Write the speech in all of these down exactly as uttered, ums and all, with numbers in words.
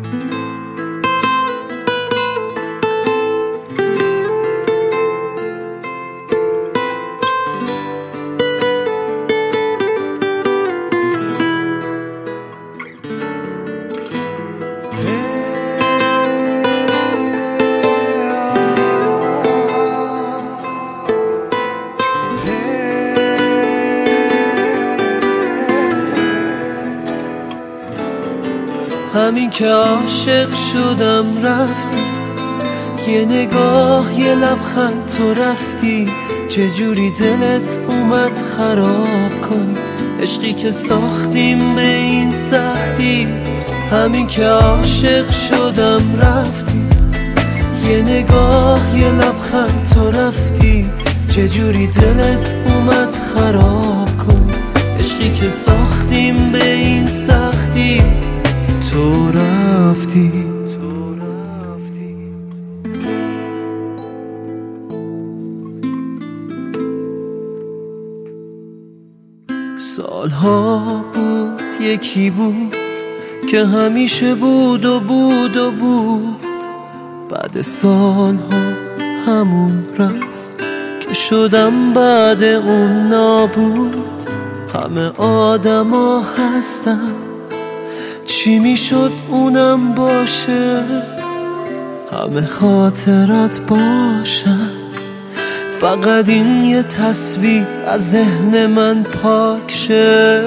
همین که عاشق شدم رفتی، یه نگاه یه لبخند تو رفتی، چجوری دلت اومد خراب کنی عشقی که ساختیم به این سختی. همین که عاشق شدم رفتی، یه نگاه یه لبخند تو رفتی، چجوری دلت اومد خراب کنی عشقی که ساختیم به این سختی. تو رفتی سالها بود یکی بود که همیشه بود و بود و بود، بعد سالها همون رفت که شدم بعد اون نابود. همه آدما هستن، چی میشد اونم باشه، همه خاطرات باشن، فقط این یه تصویر از ذهن من پاک شه.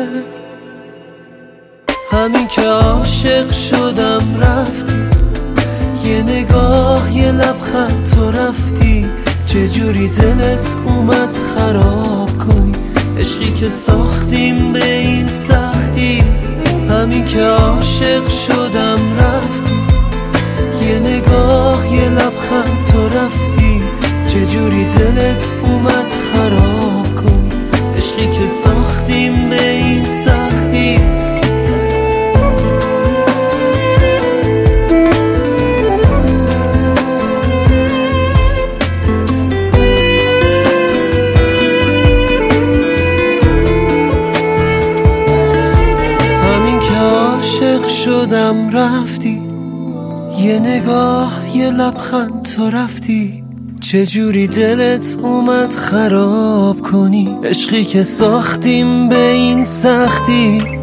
همین که عاشق شدم رفتی، یه نگاه یه لبخند تو رفتی، چجوری دلت اومد خراب کنی عشقی که ساختیم به این سختی. همین که عاشق شدم رفتی، یه نگاه یه لبخند تو رفتی، چجوری دلت اومد خراب کنی عشقی که ساختیم به این سختی. شدم رفتی، یه نگاه یه لبخند تو رفتی، چجوری دلت اومد خراب کنی عشقی که ساختیم به این سختی.